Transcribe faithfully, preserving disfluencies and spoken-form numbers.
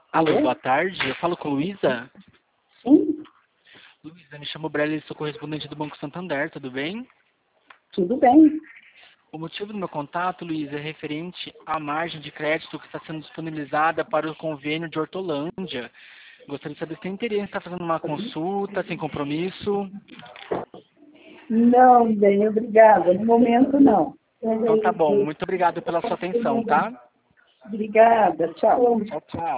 Alô, boa tarde. Eu falo com Luísa. Sim, Luísa, me chamo Brelli, sou correspondente do Banco Santander, tudo bem? tudo bem. O motivo do meu contato, Luísa, é referente à margem de crédito que está sendo disponibilizada para o convênio de Hortolândia. Gostaria de saber se tem interesse em estar fazendo uma consulta, sem compromisso. Não, bem, obrigada. No momento, não. Então tá bom, muito obrigado pela sua atenção, tá? Obrigada, tchau. Tchau, tchau.